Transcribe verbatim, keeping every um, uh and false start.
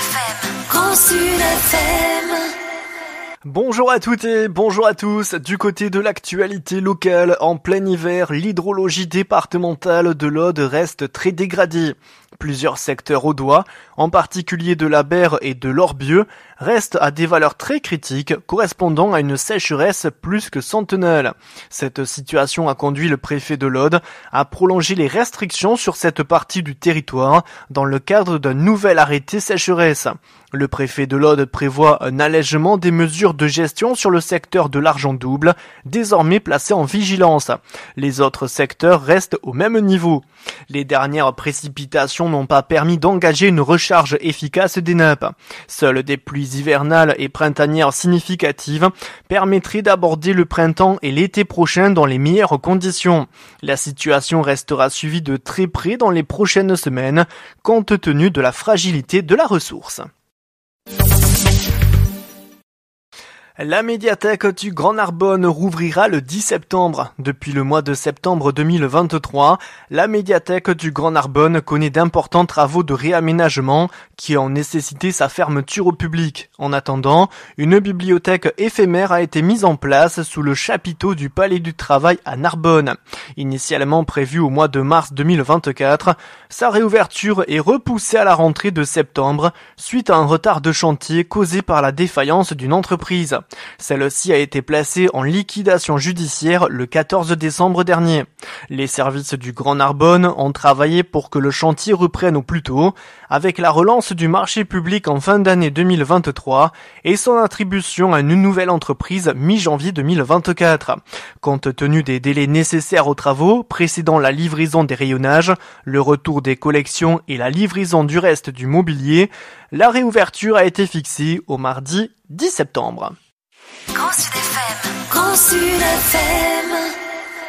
F M. Grand Sud F M. Bonjour à toutes et bonjour à tous. Du côté de l'actualité locale, en plein hiver, l'hydrologie départementale de l'Aude reste très dégradée. Plusieurs secteurs audois, en particulier de la Berre et de l'Orbieu, restent à des valeurs très critiques correspondant à une sécheresse plus que centennale. Cette situation a conduit le préfet de l'Aude à prolonger les restrictions sur cette partie du territoire dans le cadre d'un nouvel arrêté sécheresse. Le préfet de l'Aude prévoit un allègement des mesures de gestion sur le secteur de l'Argent Double, désormais placé en vigilance. Les autres secteurs restent au même niveau. Les dernières précipitations n'ont pas permis d'engager une recharge efficace des nappes. Seules des pluies hivernales et printanières significatives permettraient d'aborder le printemps et l'été prochain dans les meilleures conditions. La situation restera suivie de très près dans les prochaines semaines, compte tenu de la fragilité de la ressource. La médiathèque du Grand Narbonne rouvrira le dix septembre. Depuis le mois de septembre deux mille vingt-trois, la médiathèque du Grand Narbonne connaît d'importants travaux de réaménagement qui ont nécessité sa fermeture au public. En attendant, une bibliothèque éphémère a été mise en place sous le chapiteau du Palais du Travail à Narbonne. Initialement prévue au mois de mars deux mille vingt-quatre, sa réouverture est repoussée à la rentrée de septembre suite à un retard de chantier causé par la défaillance d'une entreprise. Celle-ci a été placée en liquidation judiciaire le quatorze décembre dernier. Les services du Grand Narbonne ont travaillé pour que le chantier reprenne au plus tôt, avec la relance du marché public en fin d'année deux mille vingt-trois et son attribution à une nouvelle entreprise mi-janvier deux mille vingt-quatre. Compte tenu des délais nécessaires aux travaux, précédant la livraison des rayonnages, le retour des collections et la livraison du reste du mobilier, la réouverture a été fixée au mardi dix septembre. Grand Sud F M. Grand Sud F M.